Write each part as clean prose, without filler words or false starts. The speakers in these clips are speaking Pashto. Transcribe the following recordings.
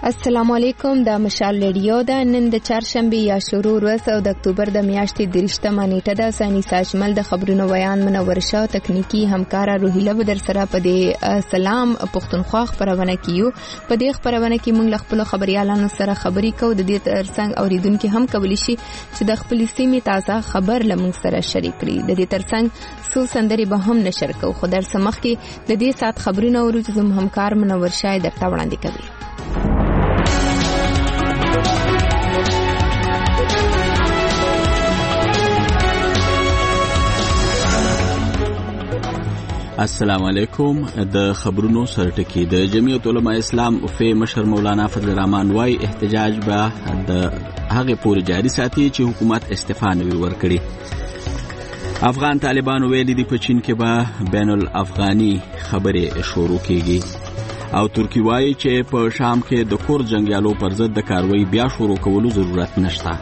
السلام علیکم. د مشال ریډیو د نن د چهارشنبه یا شروع ورځ او د اکتوبر د میاشتې 30 نیټه د ثاني ساجمل د خبرونو بیان منور شاه تکنیکی همکارا روحیله بدر سره په دې سلام پښتونخوا خبرونه کیو. په دې خبرونه کې موږ خپل خبريالانو سره خبري کوو. د دې ترڅنګ اوریدونکو هم کولی شي چې د خپل سیمې تازه خبر لمن سره شریک کړي. د دې ترڅنګ سو سندري به هم نشر کوو. خو در سمخ کې د دې سات خبرونه ورته زم همکار منور شاه درته وړاندې کوي. السلام علیکم. د خبرونو سرټکی د جمعیت علماء اسلام فی مشر مولانا فضل الرحمن وايي احتجاج به د هغه پورې جاری ساتي چې حکومت استعفا نه ورکړي. افغان طالبانو ویلي دي په چین کې به بین الافغاني خبرې شروع کیږي او ترکی وايي چې په شام کې د کور جنگیالو پر ضد د کاروایی بیا شروع کولو ضرورت نشته.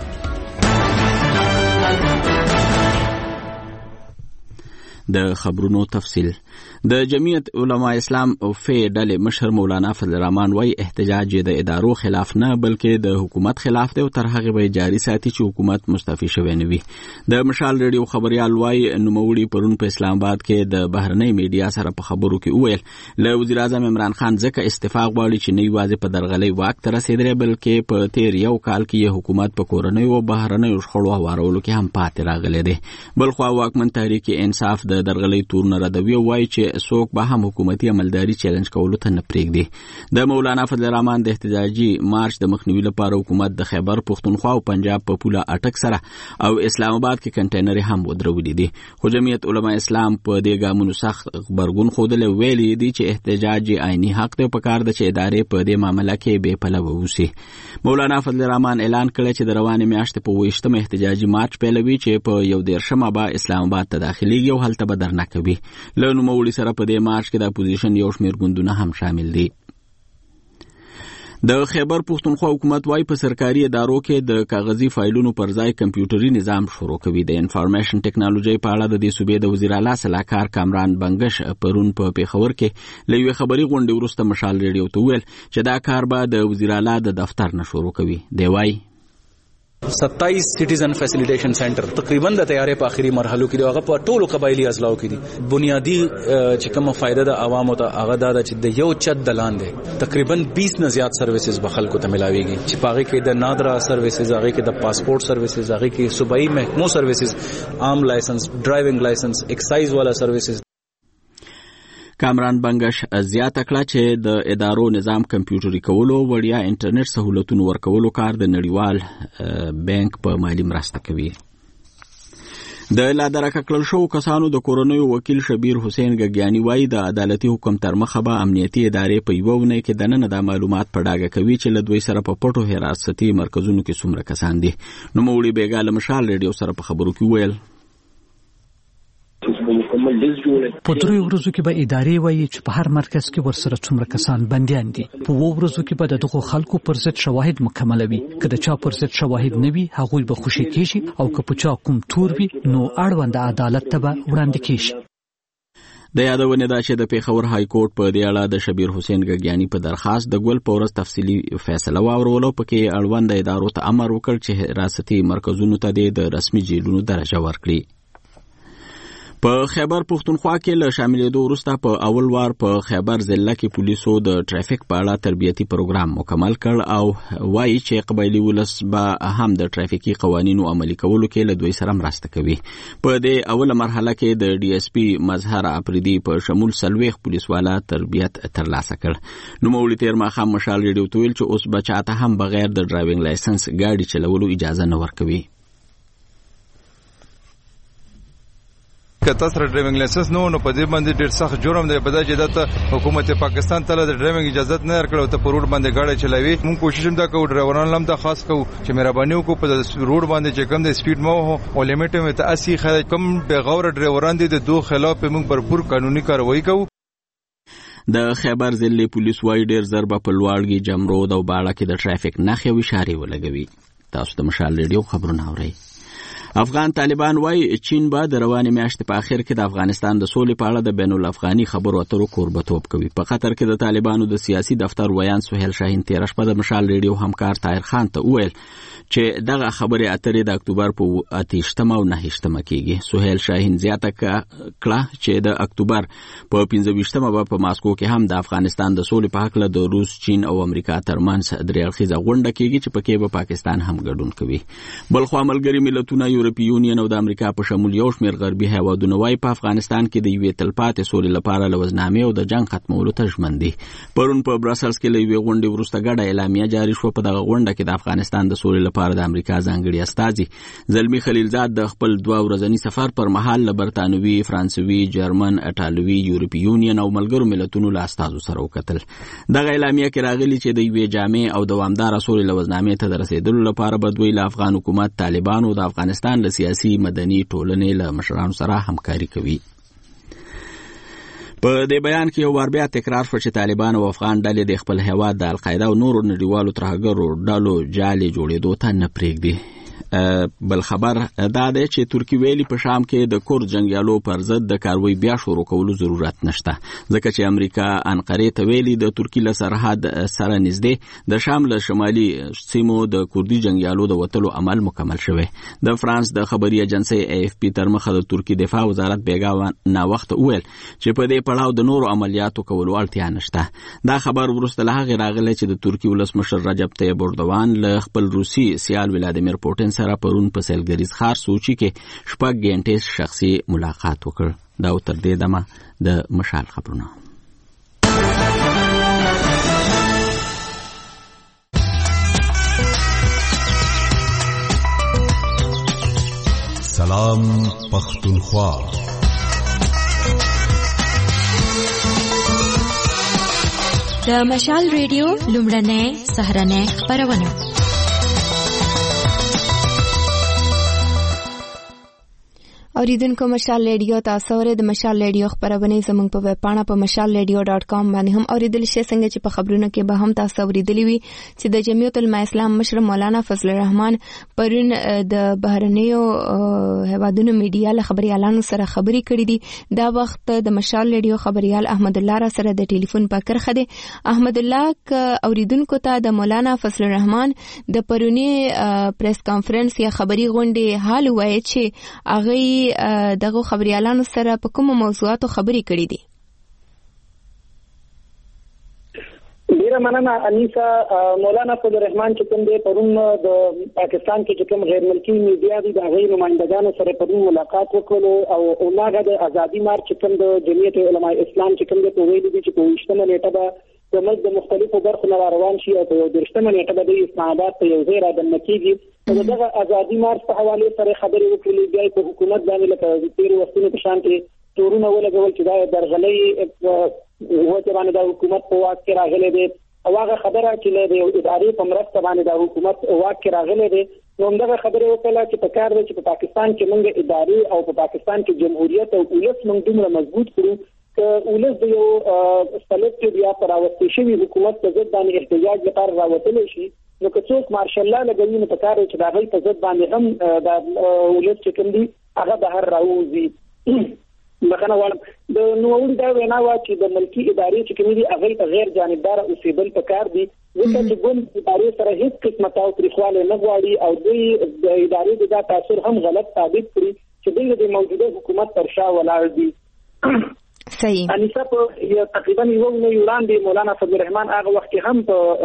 د خبرونو تفصیل. د جمعیت علماء اسلام فی ډلې مشر مولانا فضل الرحمن وايي احتجاج د ادارو خلاف نه بلکې د حکومت خلاف دی او تر هغه به جاری ساتي چې حکومت مستعفي شوی نه وي. د مشال ریډیو خبريال وايي نوموړي پرون په اسلام آباد کې د بهرنۍ میډیا سره په خبرو کې وویل له وزیر اعظم عمران خان ځکه استعفا غواړي چې نه یوازې په درغلۍ واک ته رسیدلی بلکې په تیر یو کال کې حکومت په کورنۍ او بهرنۍ شخړو هوارولو کې هم پاتې راغلی دی. بلخوا واکمن تحریک انصاف د درغلۍ تورونه ردوي او وايي چې څوک به هم حکومتي عملداري چیلنج کولو ته نه پرېږدي. د مولانا فضل الرحمن د احتجاجي مارچ د مخنیوي لپاره حکومت د خیبر پښتونخوا او پنجاب په پوله اټک سره او اسلام آباد کې کنټینر هم ودرولې دي. خو جمعیت علماء اسلام په دې ګامونو سخت خبرګون خوده ویلي دي چې احتجاج عیني حق دی او پکار د چې ادارې په دې معاملې کې بې پلوه اوسي. مولانا فضل الرحمن اعلان کړی چې د روانې میاشتې په 28 احتجاجي مارچ پیلوي چې په 1 به اسلام آباد ته داخليږي او هلته به درنه کوي. له نوموړي سره په دې مارچ کې د اپوزیشن یو شمېر ګوندونه هم شامل دي. د خیبر پښتونخوا حکومت وايي په سرکاري ادارو کې د کاغذي فایلونو پر ځای کمپیوټري نظام شروع کوي. د انفارمیشن ټیکنالوژي په اړه د دې صوبې د وزیر اعلی صلاحکار کامران بنگش پرون په پیښور کې له یوې خبري غونډې وروسته مشال ریډیو ته ویل چې دا کار به د وزیر اعلی د دفتر نه شروع کوي. دی وايي 27 سټیزن فیسیلیټیشن سنټر تقریبا د تیارې په اخري مرحلو کې دی. هغه په ټولو قبایلی اضلاعو کې دي. بنیادی چې کومه فائدہ د عوامو ته هغه دا چې د یو چت د لاندې تقریبا 20 نه زیات سرویسز به خلکو ته ملاويږي چې پاغه کې د نادرا سرویسز، هغه کې د پاسپورت سرویسز، هغه کې صوبایي محکمو سرویسز، عام لایسنس، ډرایوینګ لایسنس، ایکسایز والا سرویسز. کامران بنگش زیاته کړه چې د ادارو نظام کمپیوټري کولو وړیا انټرنیټ سہولتونو ورکولو کار د نړیوال بانک په مالی مرسته کوي. د لادرکه کړل شو کسانو د کورونیو وکیل شبیر حسین ګګیانی وايي د عدالتي حکم تر مخه به امنیتي ادارې په یو ونه کې دنه د معلومات په ډاګه کوي چې له دوی سره په پټو حراستي مرکزونو کې څومره کسان دي. نو موړي بیګاله مشال ریډیو سره په خبرو کې ویل په 3 ورځو کې به ادارې وایي چې په هر مرکز کې ورسره څومره کسان بنديان دي. په 2 ورځو کې به دغه خلکو پر ضد شواهد مکملوي. که د چا پر ضد شواهد نه وي هغه به خوشي کیږي او که په چا کوم تور وي نو اړوند عدالت ته به وړاندې کیږي. د یادونه ده چې د پیښور های کورټ په دې اړه د شبیر حسین ګګیانی په درخواست د ګل په ورځ تفصیلی فیصله واورولو پکې اړوند ادارو ته امر وکړ چې حراستي مرکزونو ته د رسمي جیلونو درجه ورکړي. په خیبر پښتونخوا کې له شاملېدو وروسته په اول وار په خیبر ضلع کې پولیسو د ټرافیک په اړه تربیتي پروګرام مکمل کړ او وایي چې قبایلی ولس به هم د ټرافیکي قوانینو عملي کولو کې له دوی سره مرسته کوي. په دې اوله مرحله کې د ډي اس پی مظهر افریدي په شمول 40 پولیسوالا تربیت ترلاسه کړ. نوموړي تیر ماښام مشال ریډیو ته ویل چې اوس به چاته هم بغیر د ډرایوینګ لایسنس ګاډي چلولو اجازه نه ورکوي. که تاسو ډرایوینګ لایسنس نو په دې باندې ډېر سخت جرم دی. په دې چې د حکومت پاکستان ته د ډرایوینګ اجازه نه ورکړو ته په روډ باندې گاډي چلاوي. موږ کوشش هم دا کوو ډرایورانو لم دا خاص کوو چې مهرباني وکړو په روډ باندې چې کم د سپیډ مو او لیمټ مې ته 80 خلک کم بغور ډرایوران دي د دوه خلاف موږ بھرپور قانوني کاروایی کوو. د خیبر ضلع پولیس وايي ډېر ضربه په لوړګي جمرود او باړه کې د ټرافیک نښې او اشارې ولګوي. تاسو د مشال ریډیو خبرونه اورئ. افغان طالبان وايي چین به د روانې میاشتې په اخر کې د افغانستان د سولې په اړه د بین الافغاني خبرو اترو کوربتوب کوي. په قطر کې د طالبانو د سیاسي دفتر ویان سهیل شاهین تیر شپه د مشال ریډیو همکار طاهر خان ته وویل چې دغه خبرې اترې د اکتوبر په 28 او 29 کېږي. سهیل شاهین زیاته کړه چې د اکتوبر په 25 به په ماسکو کې هم د افغانستان د سولې په حق له د روس، چین او امریکا ترمنځ درې اړخیزه غونډه کېږي چې پکې به پاکستان هم ګډون کوي. بلخوا ملګري ملتونه، یورپي یونین او د امریکا په شمول یو شمېر غربي هیوادونه وايي په افغانستان کې د یوې تلپاتې سولې لپاره لوزنامې او د جنگ ختمولو ته ژمن دي. پرون په براسلز کې له یوې غونډې وروسته ګډه اعلامیه جاري شوه. په دغه غونډه کې د افغانستان د سولې لپاره د امریکا ځانګړي استازي زلمی خلیلزاد د خپل 2 ورځني سفر پر مهال له برتانوي، فرانسوي، جرمن، اټالوي، یورپي یونین او ملګرو ملتونو له استازو سره وکتل. دغه اعلامیه کې راغلي چې د یوې جامع او دوامداره سولې لوزنامې ته د رسیدلو لپاره به دوی له افغان حکومت، طالبانو او د افغانستان له سیاسي مدني ټولنې له مشرانو سره همکاري کوي. په دې بیان کې یو وار بیا تکرار شو چې طالبان او افغان ډلې د خپل هیواد د القاعده او نورو نړیوالو ترهګرو ډلو جالي جوړېدو ته نه پرېږدي. بل خبر دا دی چې ترکی ویلي په شام کې د کورد جنگیالو پر ضد د کاروي بیا شروع کولو ضرورت نشته، ځکه چې امریکا انقره ته ویلي د ترکی له سرحد سره نږدې د شام له شمالي سیمو د کوردي جنگیالو د وتلو عمل مکمل شوی. د فرانس د خبري ایجنسي AFP تر مخه د ترکی دفاع وزارت بیګا نا وخت ویل چې په دې پړاو د نورو عملیاتو کولو اړتیا نشته. دا خبر وروسته له هغه راغلی چې د ترکی ولسمشر رجب طیب اردوغان له خپل روسي سیال ولادیمیر پوتین سره پرون په سیلګریز ښار سوچي کې 6 غنټې شخصي ملاقات وکړ. دا تر دې دمه د مشال خبرونه. سلام پختونخوا. د مشال ریډیو لومړنۍ سهارنۍ خبرونه. اوریدونکو مشال ریډیو تاسو اورئ. د مشال ریډیو خبرونه زموږ په ویب پاڼه په mashalradio.com باندې هم اوریدل شئ. څنګه چې په خبرونو کې به هم تاسو اوریدلی وي چې د جمعیت العلماء اسلام مشر مولانا فضل الرحمن پرون د بهرنیو هیوادونو میډیا له خبريالانو سره خبري کړې دي. دا وخت د مشال ریډیو خبريال احمد الله را سره د ټلیفون په کرخه دي. احمد الله اوریدونکو ته د مولانا فضل الرحمن د پرونی پریس کانفرنس یا خبري غونډه حال وایي چې هغه دغه خبريالانو سره په کومو موضوعاتو خبري کړې دي؟ ډیره مننه انیسا. مولانا فضل الرحمن چې کوم دی پرون د پاکستان کې چې کوم غیر ملکی میډیا دي د غیر نمائندګانو سره پرون ملاقات وکړو او هغه د ازادي مارچ چې کوم د جمعیت علماء اسلام چې کوم دی په ویلي دي چې په 28 نیټه به د ملک د مختلفو برخو نه روان شي او په 28 نیټه به د اسلام آباد په یو ځای راځي کېږي. دغه ازادي مارچ په حواله سره خبرې وکړې. بیا په حکومت باندې لکه تیر وختونو په شان کې تورونه ولګول چې دا درغلي وته باندې د حکومت په واک کې راغلي دي او هغه خبره چې د ادارې په مرسته باندې د حکومت واک کې راغلي دي. نو دغه خبره وکړه چې په کار دی چې په پاکستان کې موږ ادارې او په پاکستان کې جمهوریت او ولس موږ دومره مضبوط کړو چې ولس د یو سلیکټیو یا پراوستي شوی حکومت په ضد باندې احتجاج لپاره راوتلی شي. نو که څوک مارشل الله لګوي نو په کار چې دا غي په ضد باندې هم د ولس چې کوم دي هغه بهر راوځي. مخنه وړم د نووړي دا وینا وا چې د ملکی ادارې چې کوم دي هغه ته غیر جانبدار اوسېدل پکار دي. ځکه چې ګوند ادارې سره هیڅ قسمه تاوتریخواله نه غواړي او دوی د ادارې د تاثیر هم غلط ثابت کړي چې دوی د موجوده حکومت پر شا ولاړ دي. صحیح. انیسا په تقریبا یو نه وړاندې مولانا فضل الرحمن هغه وخت هم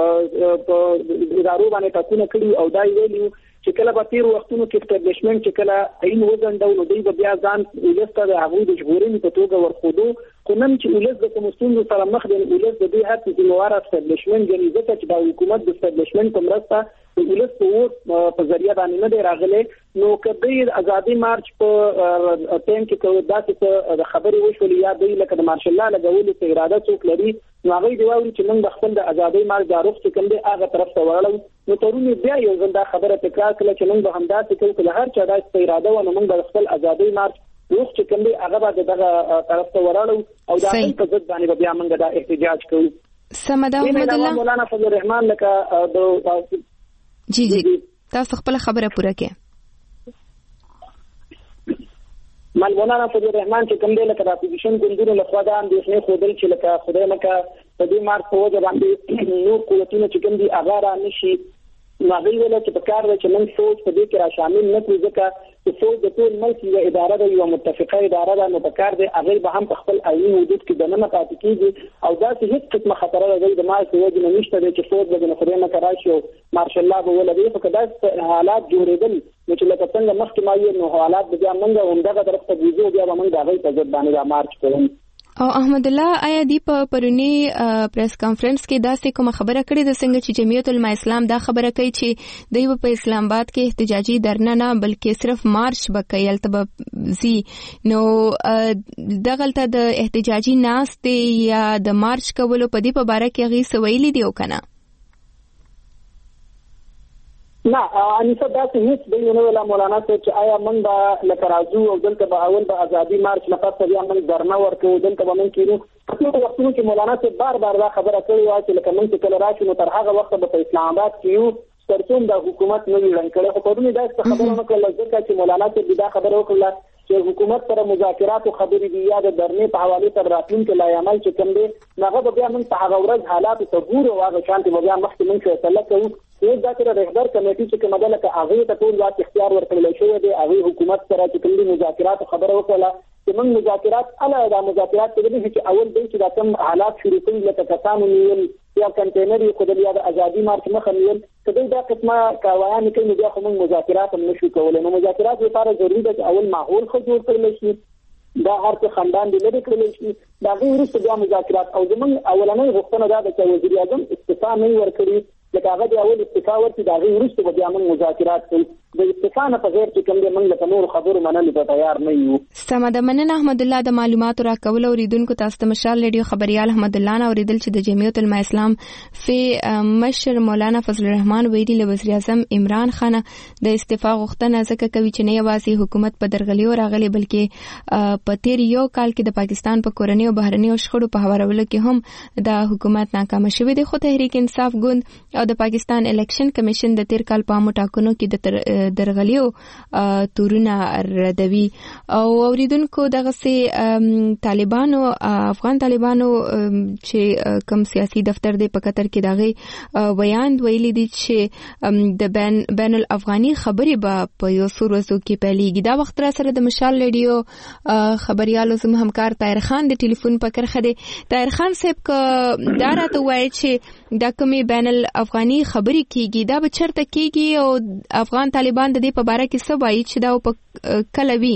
په ادارو باندې تاکونه کړی او دا ویلي چې کله په تیر وختونو کې اسټابلیشمنت چې کله عین وزن ډول دوی بیا ځان ولسته د هغه د ژغورنې په توګه ورخودو. خو نن چې ولس د کومستونو سره مخ دي ولس د دې هڅې د موارد اسټابلیشمنت غني ځکه چې د حکومت د اسټابلیشمنت په مرسته ولس په ذریعہ باندې نه دی راغلی. نو کدی ازادي مارچ په ټیم کې کوي داسې د خبرې وشولې یا دوی لکه د مارشل الله لګولو ته اراده څوک لري نو هغه دی وایي چې موږ خپل د ازادي مارچ د روخ چې کوم دی هغه طرف ته وړو. نو ترونه بیا یو ځل دا خبره تکرار کړه چې موږ هم داسې کوو چې هر چا داسې اراده و نو موږ خپل ازادي مارچ روخ چې کوم دی هغه به دغه طرف ته وړو او دا په ضد باندې بیا موږ دا احتجاج کوو. سمدا احمد الله. مولانا فضل الرحمن لکه جی تاسو خپل خبره پوره کړئ. مولانا فضل الرحمن چې کوم دی لکه د اپوزیشن ګوندونو لخوا دا اندېښنې ښودل چې لکه خدای مکه په دې مارچ په وجه باندې نور قوتونه چې کوم دي هغه را نشي، نو هغوی ویل چې په کار ده چې موږ فوج په دې کې را شامل نه کړو، ځکه چې فوج د ټول ملک یوه اداره ده، یوه متفقه اداره ده، نو په کار دی هغوی به هم په خپل عیني حدود کې دننه پاتې کېږي او داسې هېڅ قسمه خطره د دوی د مارچ په وجې نه نشته دی چې فوج به د خدای مکه راشي او مارشل لا به ولګوي. خو که داسې حالات جوړېدل نو چې لکه څنګه مخکې ما ویل نو حالات به بیا موږ همدغه طرف ته ځو، بیا به موږ د هغوی په ضد باندې دا مارچ کوو. او احمد الله آیا دی په پرونی پریس کانفرنس کې داسې کومه خبره کړې ده څنګه چې جمعیت العلماء اسلام دا خبره کوي چې دوی په اسلام آباد کې احتجاجي درنه نه بلکې صرف مارچ به کوي هلته به ځي، نو دغلته د احتجاجي ناستې یا د مارچ کولو په دې په باره کې هغوی څه ویلي دي او که نه؟ نه انیسه داسې هیڅ دی ونه ویله مولانا صاحب چې آیا موږ به لکه راځو او دلته به اول به ازادي مارچ نه پس بیا موږ درنه ورکوو، دلته به موږ کېنو. په ټولو وختونو کې مولانا صاحب بار بار دا خبره کړې وه چې لکه موږ چې کله راشو نو تر هغه وخته به په اسلام آباد کې یو تر څو دا حکومت نه وي ړنګ کړی. خو پرون یې داسې خبره ونه کړله ځکه چې مولانا صاحب دا خبره وکړله چې حکومت سره مذاکراتو خبرې دي یا د درنې په حوالې تر راتلونکي لایعمل چې کوم دی نو هغه به بیا موږ په هغه ورځ حالاتو ته ګورو او هغه شانتې به بیا مخکې موږ فیصله کوو. اوس دا چې د رهبر کمیټې چې کومه ده لکه هغوی ته ټول واک اختیار ورکړلی شوی دی، هغوی حکومت سره چې کوم دي مذاکراتو خبره وکړله چې موږ مذاکرات دا مذاکرات کولی شي چې اول دی چې دا کوم حالات شروع کړي لکه کسانو نیول یا کنټینر یې ښودل یا د ازادي مارچ مخه نیول، که دوی دا قسمه کاویانې کوي نو بیا خو موږ مذاکرات هم نشو کولی. نو مذاکرات لپاره ضروري ده چې اول ماحول ښه جوړ کړلی شي، دا هر څه خندان دې لرې کړلی شي، د هغې وروسته بیا مذاکرات. او زموږ اولنۍ غوښتنه دا ده چې وزیر اعظم استعفا نه وي ورکړي، لکه هغه د اول استعفا ورکړي د هغې وروسته به بیا موږ مذاکرات کوو. د استعفا نه په غیر چې کوم دی موږ لکه نورو خبرو منلو ته تیار نه یو. سمه ده، مننه احمد الله د معلوماتو راکولو. اوریدونکو تاسو ته مشال ریډیو خبریال احمد الله نه اوریدل چې د جمعیت العلماء اسلام مشر مولانا فضل الرحمن ویلي له وزیر اعظم عمران خان د استعفا غوښتنه ځکه کوي چې نه یوازې حکومت په درغلیو راغلی بلکې په تیر یو کال کې د پاکستان په کورنۍ او بهرنۍ شخړو په هوارولو کې هم د حکومت ناکامه شوی دی. خو تحریک انصاف ګوند او د پاکستان الیکشن کمیشن د تیر کال په عامو ټاکنو کې د درغلیو تورونه ردوي. او اوریدونکو دغه طالبانو افغان طالبانو چې کوم سیاسي دفتر دی په قطر کې دغه بیان ویلي دي چې د بین الافغاني خبرې به په یو څو ورځو کې پیلېږي. دا وخت را سره د مشال ریډیو خبریالو زموږ همکار طاهر خان د ټلیفون په کرخه دی. طاهر خان صاحب که دا راته وایي چې دا کومې بین الافغاني خبرې کېږي دا به چېرته کېږي او افغان طالبان د دې په باره کې څه وایي چې دا په کله وي؟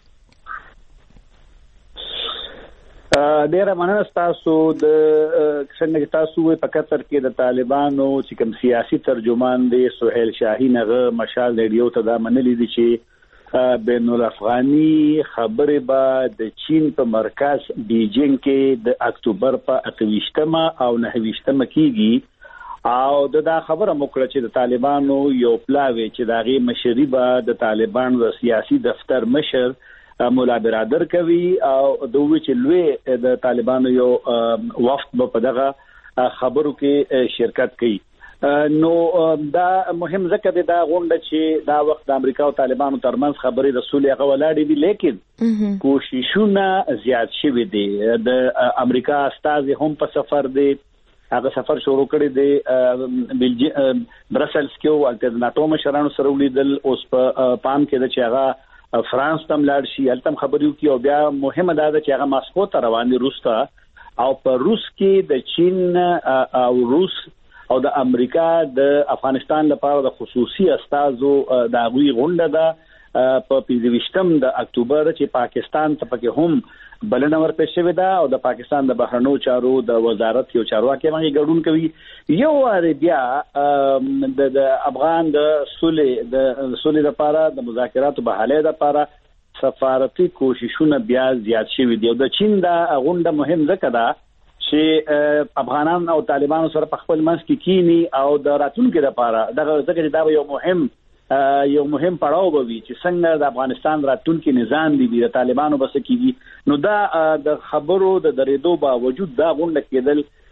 ډیره مننه ستاسو. د څنګه تاسو په قطر کې د طالبانو چې کوم سیاسي ترجمان دی سهیل شاهین هغه مشال ریډیو ته دا منلي دي چې بین الافغاني خبرې به د چین په مرکز بیجینګ کې د اکتوبر په 28 او 29 کېږي او دا خبره موکړه چې د طالبانو یو پلاوی چې د هغې مشري به د طالبانو د سیاسي دفتر مشر مولا برادر کوي او دوی چې لوی د طالبانو یو وفد به په دغه خبرو کې شرکت کوي. نو دا مهم ځکه دا غونډه چې دا وخت د امریکا او طالبانو ترمنځ خبرې د صلح هغه ولاړې دي، لیکن کوششونه زیات شوي دي. د امریکا استازي هم په سفر دی، هغه سفر شروع کړی دی برسلز کې او د ناتو مشرانو سره ولیدل. اوس په پام کې ده چې هغه فرانس ته لاړ شي، هلته هم خبرې وکړي او بیا مهمه دا ده چې هغه ماسکو ته روان دي روس ته. او په روس کې د چین او روس او د امریکا د افغانستان لپاره د خصوصي استازو د هغوی غونډه ده په 25 د اکتوبر چې پاکستان ته پکې هم بلنه ورکړل شوې ده او د پاکستان د بهرنیو چارو د وزارت یو چارواکي باندې ګډون کوي. یو واره بیا د افغان د صلح لپاره د مذاکراتو بحالۍ لپاره سفارتي کوششونه بیا زیات شوي دي. او د چین د غونډه مهم ځکه ده چې افغانان او طالبانو سره په خپل منځ کې کینی او د راتلونکي لپاره دغه ځکه دا یو مهم پړاو به وي چې څنګه د افغانستان راتلونکي نظام دی د طالبانو بس کېږي. نو دا د خبرو د درېدو باوجود دا غونډه کېدل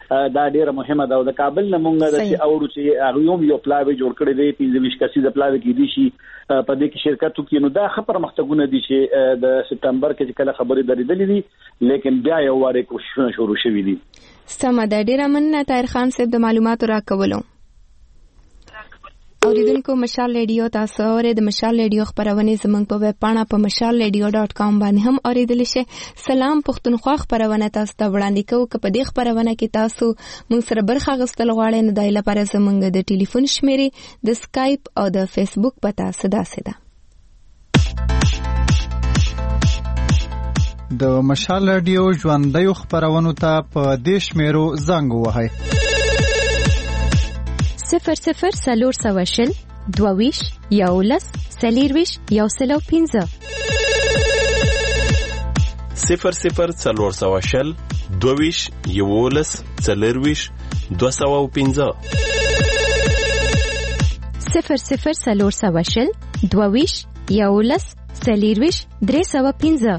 دا ډیره مهمه ده. د کابل نه مونږ د اورو چې هغه یو پلاوی جوړ کړی دی 25 کسي د پلاوی کې دي شي په دې کې شرکت وکړي. نو دا خبره مختګونه دي چې د سپتمبر کې کله خبرې درېدلې دي لیکن بیا یو واره کوششونه شروع شوي دي. سمه ده. ډیره مننه طاهر خان صاحب د معلوماتو راکولو. اوریدونکو مشال ریډیو تاسو اورئ. د مشال ریډیو خبرونه زموږ په ویب پاڼه په mashalradio.com باندې هم اوریدل شي. سلام پښتونخوا خبرونه تاسو ته وړاندې کوو. که په دې خبرونه کې تاسو موږ سره برخه غوښتل غواړئ نو د لپاره زموږ د ټلیفون شمیرې د سکایپ او د فیسبوک پته ساده د مشال ریډیو ژوندۍ خبرونه ته په دې شمیرو زنګ ووهئ 00 سلور سواشل دوویش یولس سلیرویش یوسلو 15 00 سلور سواشل دوویش یولس سلیرویش 215 00 سلور سواشل دوویش یولس سلیرویش 315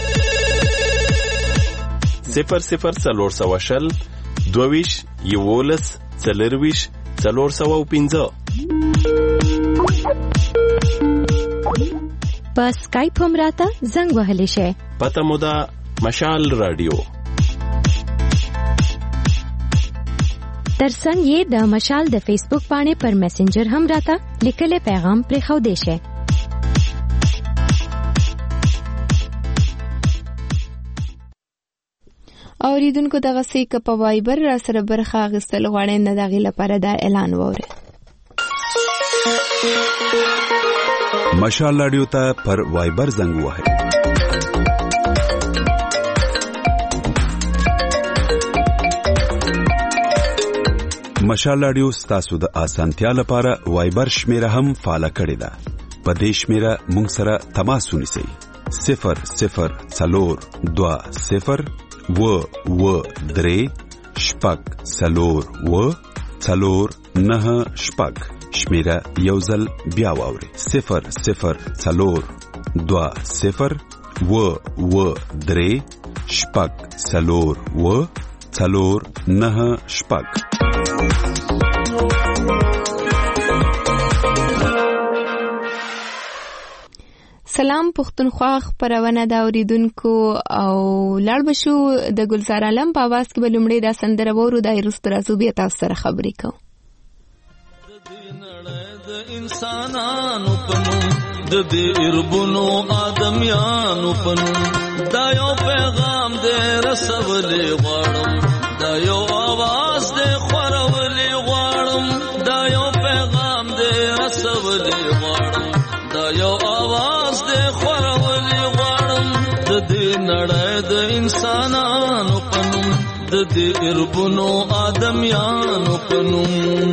00 سلور سواشل دوویش یولس سلیرویش 415 په سکایپ هم راته زنګ وهلی شي. پته مو ده مشال رادیو. ترڅنګ یې د مشال د فیسبوک باندې پر میسنجر هم راته لیکل پیغام پرې خو دی شي. اوریدونکو دغه سیک په وایبر را سره برخه اخیستل غواړي نه دغه لپاره دا اعلان وره. مشال رادیو ته پر وایبر زنګ وهئ. مشال رادیو ستاسو د اسانتیا لپاره وایبر شمیره هم فعال کړی ده. په دې شمیره مونږ سره تماس ونیسئ 00 2-3-4-9 شمیره یوزل بیا واوري 00-2-3-4-9 سلام پښتونخوا خبرونه دا اوریدونکو او لړ بشو د ګلزار عالم په आवाज کې بلومړی دا سندره وورو د ایرست رازو بیا تاسو سره خبرې کوم. د انسانانو پنو د دې اربونو آدمیانو پنو دا یو پیغام دې رسولې غواړم دا یو आवाज دې خورولې غواړم دا یو پیغام دې رسولې غواړم دا یو आवाज دې خورولې غواړم د دې نړۍ د انسانانو پنو د دې اربونو آدمیانو پنو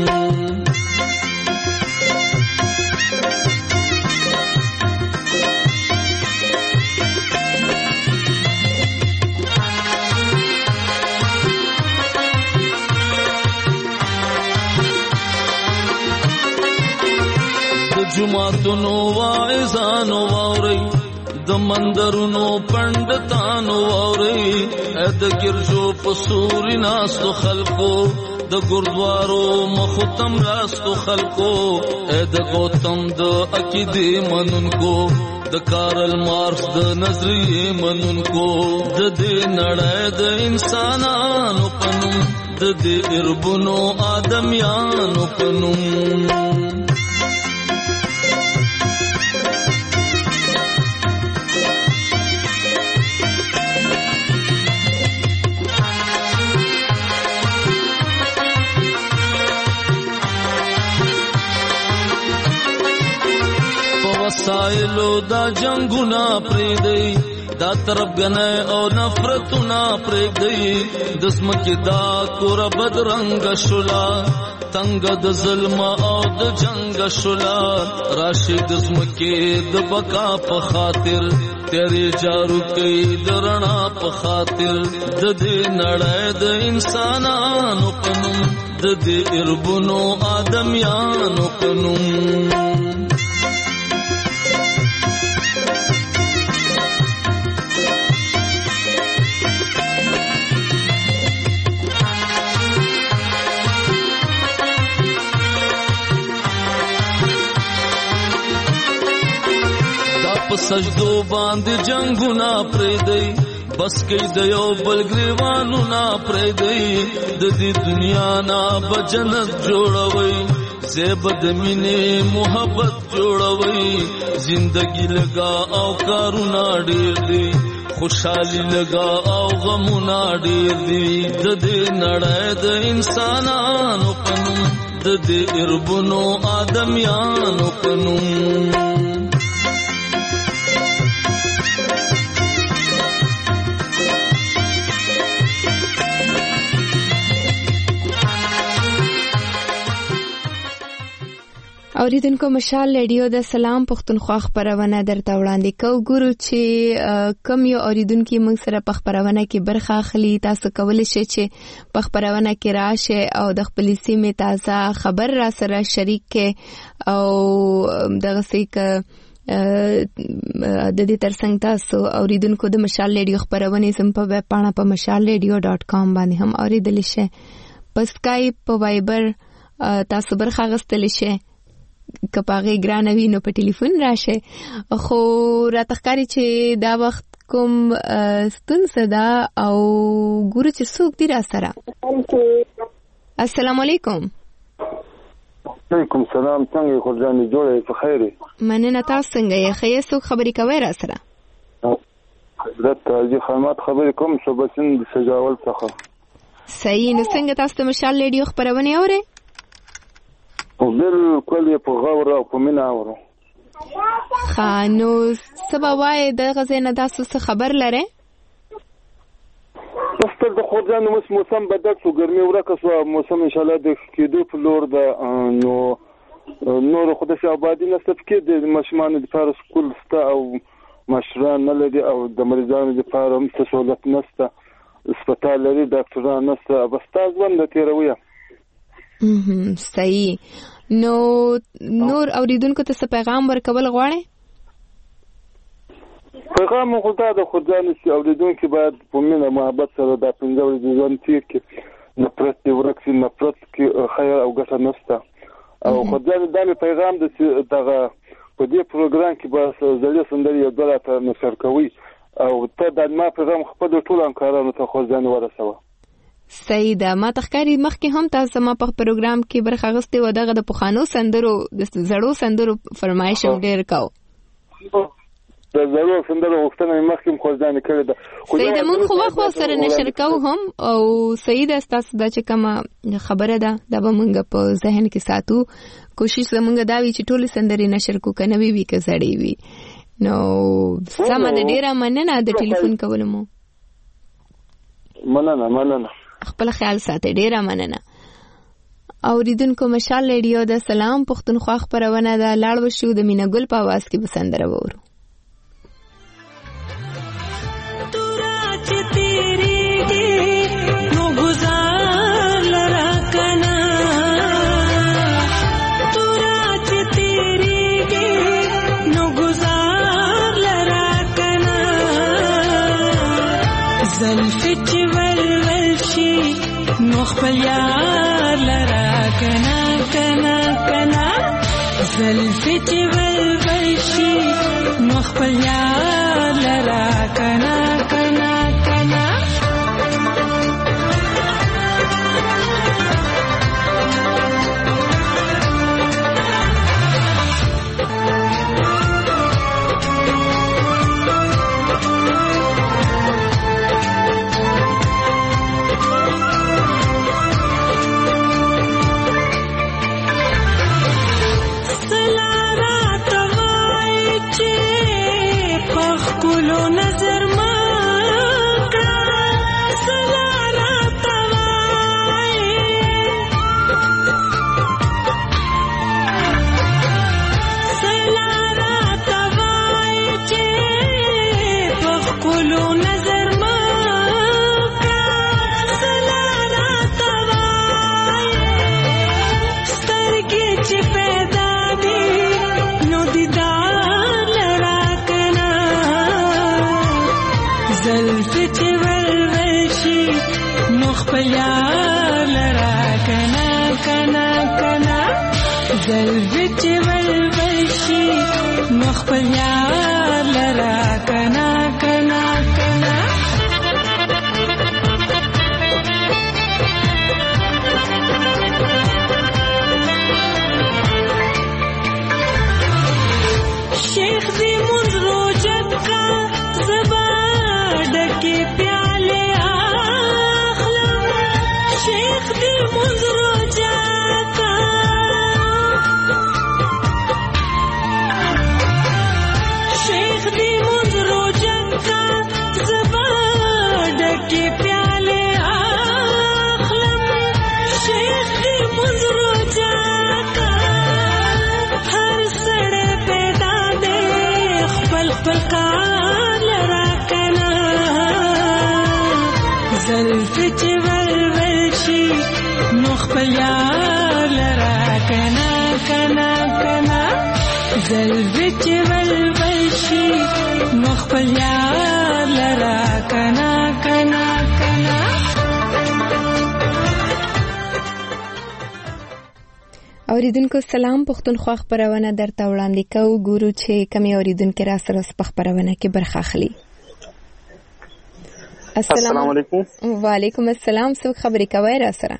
جماعتونو واعظانو واوري د مندرونو پندتانو واوري د ګرځو پسوري ناستو خلکو د ګردوارو مختم راستو خلکو د گوتم د عقیده منونکو د کارل مارکس د نظریه منونکو د دې نړۍ د انسانانو پنوم د دې اربونو آدمیانو پنوم وسایلو دا جنگونا پریدی دا تربگنه او نفرتونا پریدی دسمکی دا کورا بدرنگ شلا تنگ د ظلم او د جنگ شلا راشی دسمکی د بقا په خاطر تیری جارو کئی درنا په خاطر د دې نړۍ د انسانانو پنوم د دې اربونو آدمیانو پنوم په سجدو باندې جنگونه پرېږدئ بس کې د یو بل ګریوانو نه پرېږدئ د دې دنیا نه به جنت جوړوئ زیب د مینې محبت جوړوئ زندگی لگا او کارونه ډېر دي خوشحالی لگا او غمونه ډېر دي د دې نړۍ د انسانانو په نوم د دې اربونو آدمیانو په نوم اوریدونکو مشال ریډیو د سلام پښتونخوا خبرونه درته وړاندې کوو. ګورو چې کم یو اوریدونکو موږ سره په خبرونه کې برخه اخلي. تاسو کولی شئ چې په خبرونه کې راشئ او د خپل سیمې تازه خبر را سره شریک کړئ او دغه څه د دې ترڅنګ تاسو اوریدونکو د مشال ریډیو خبرونه زم په ویب پاڼه په mashalradio.com باندې هم اوریدل شئ. په سکایپ په وایبر تاسو برخه اخیستلی شئ. کپاغه ګرانوي نو په ټلیفون راشه. خو راته ښکاري چې دا وخت کوم ستونزه ده او ګورو چې څوک دی را سره. السلام علیکم. وعلیکم السلام. څنګه خو ځان جوړې په خیر؟ مننه. تاسو څنګه یې؟ خیر څوک خبرې کوي را سره؟ حضرت حاجی خدمات خبرې کوم صوبسن د سجاول څخه. صحیح. نو څنګه تاسو ته مشال ریډیو خبرونه اورئ؟ بالکل یې په غور او په مینا اورو. نو سبا وای د غزنه تاسو څه خبر لره؟ ستاسو د خورځان موسم بدل شو، ګرمي ورکه شو، موسم ان شاء الله د کېدو په لور ده. نو خو د شعبادي نصف کې د مشمان د فار سکول ستا او مشران نه لري او د مریضانو د فار هم څه سہولت نشته، سپټال لري، ډاکټران نشته، بس تاسو باندې تیروي. صحیح. نو نور اوریدونکو ته څه پیغام ورکول غواړئ؟ پیغام خو دا د خدای چې اوریدونکو باید په مینه محبت سره د 15 ورځې ژوند تیر کړي، نفرت دې ورک شي، نفرت کې خیر او ګټه نشته. او خدای دې پیغام د دغه په دې پروګرام کې بس زړه سندري یو ډول ته نشر کوي او ته د ما پیغام خپل ټول همکارانو ته خو ځان ورسوه. صحیح ده. ما تخکاری مخکې هم تاسو ما په پروګرام کې برخه اخیستې و. دغه د پخوانو سندرو د زړو سندرو فرمایش ډېر کاو. د زړو سندرو وختونه مخکې خو ځان کړی ده. صحیح ده. مونږ خو وخت سره نشر کوو هم او صحیح ده. تاسو دا چې کومه خبره ده دا به مونږ په ذهن کې ساتو. کوشش زمونږ دا وي چې ټول سندرې نشر کو کنه وي که زړې وي. نو سمه ده. ډېره مننه د ټلیفون کولو مو. مننه. خپل خیال ساتئ. ډیره مننه. اوریدونکو مشال ریډیو د سلام پښتونخوا خبرونه ده. لاړ وشو د مینا ګل په आवाज کې بسندره وورو. خپل یار لرا کنا کنا کنا زلفی چې ولول شي نو خپل یار لرا کنا کنا کنا. زلفی چې ولول شي نو خپل یار دی منز روجت کا زبا ڈکی پیالے آخلم شیخ دی منز روجت کا شیخ دی منز روجت کا زبا ڈکی پیالے آخلم شیخ دی منز روجت کا ہر سڑے پیدا دے خپل خپل کار لرا کنا زلف چی ولول شي نو خپل یار لرا کنا کنا کنا زلف چی ولول شي نو خپل یار لرا کنا کنا کنا. اوریدونکو سلام، پښتونخوا خبرونه درته وړاندې کوو. ګورو چې کومې اوریدونکو را سره په خبرونه کې برخه اخلي. السلام علیکم. وعلیکم السلام. څوک خبرې کوي را سره؟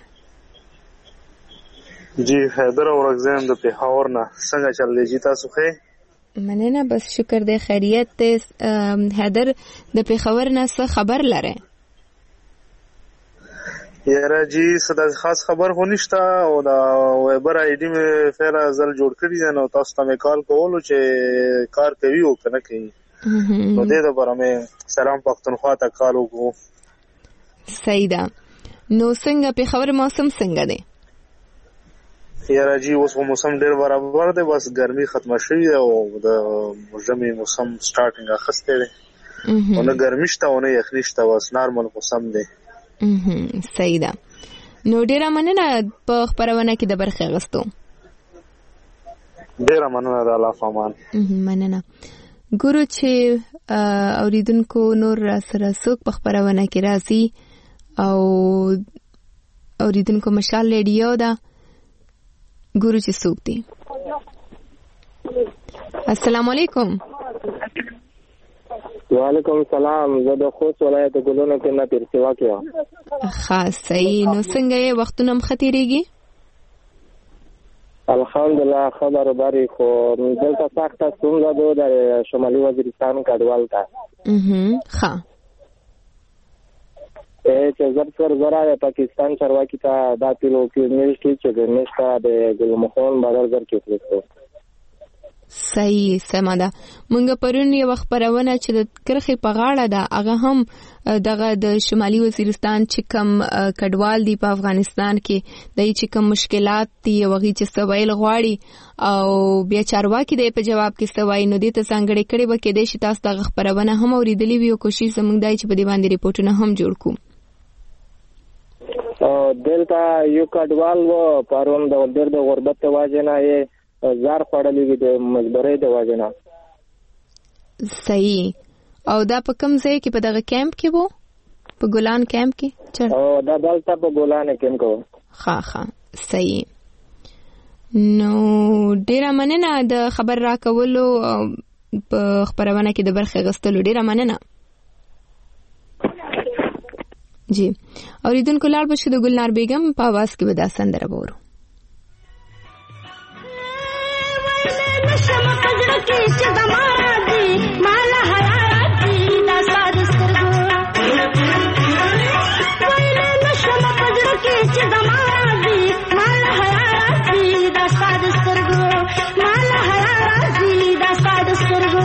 جی حیدر اورغزیم د پیښور نه. څنګه چل دی جی تاسو ښه؟ مننه، بس شکر دی، خیریت دی. حیدر د پیښور نه څه خبر لرئ؟ یاره جی صدا خاص خبر خو نشته او دا وایبر آی ډی مې فعلا ځل جوړ کړی دی، نو تاسو ته مې کال کولو چې کار کوي او که نه کوي، نو دې دپاره مې سلام پښتونخوا ته کال وکړو. صحیح ده. نو څنګه پیښور موسم څنګه دی؟ یاره جی اوس خو موسم ډېر برابر دی، بس ګرمي ختمه شوې ده او د ژمي موسم سټارټینګ اخیستی دی، او نه ګرمي شته او نه یخني شته، بس نارمل موسم دی. صحیح ده. نو ډیره مننه په خبرونه کې د برخه غستو. ډیره مننه، د الله فامان. مننه. ګورو چې اوریدونکو نور سره څوک په خبرونه کې راځي، او اوریدونکو مشال ریډیو دا ګورو چې څوک دی. السلام علیکم. وعلیکم السلام. زه د خوست ولایت ګلونو کې نه پیر سیوا کې یم. خاص صحیح. نو څنګه یې وختونه مختیریږي؟ الحمدلله خبر بری خو دلته سخته ستونزه ده د شمالي وزیرستان کډوال ته. ښه چې زر پاکستان چارواکي ته دا پیلو کې ملکی چې د نشته د ګلمخون بدل زر کې فلسطین. صحیح سمه ده. مونږ پرون یو خبرونه چې د کرخې په غاړه ده، هغه هم دغه د شمالي وزیرستان چې کم کډوال دی په افغانستان کې د چې کم مشکلات دي او هغه چې سوایل غواړي او بیا چارواکي دی په جواب کې سوای، نو دې ته څنګه کړي به کې د شي تاسو دغه خبرونه هم اوریدلې وي او کوشش زموږ دای چې په دې باندې ریپورتونه هم جوړ کوو. دلته یو کډوال و پرون د غربت ته واجنه یې زار خړلې د مجبورې د واجنه. صحیح. او دا په کوم ځای کې په دغه کیمپ کې وو؟ په ګولان کیمپ کې؟ او دا دلته په ګولان کیمپ کې. ښه صحیح. نو ډیره مننه د خبر راکولو په خبرونه کې د برخه غستلو. ډیره مننه. جی اوریدونکو لاړ بشو د ګلنار بیگم په आवाज کې به دا سندره وورو. نشم پزړه کې چې زماره دي مالا حیات دي دا ساز سترګو ویل نشم پزړه کې چې زماره دي مالا حیات دي دا ساز سترګو مالا حیات دي دا ساز سترګو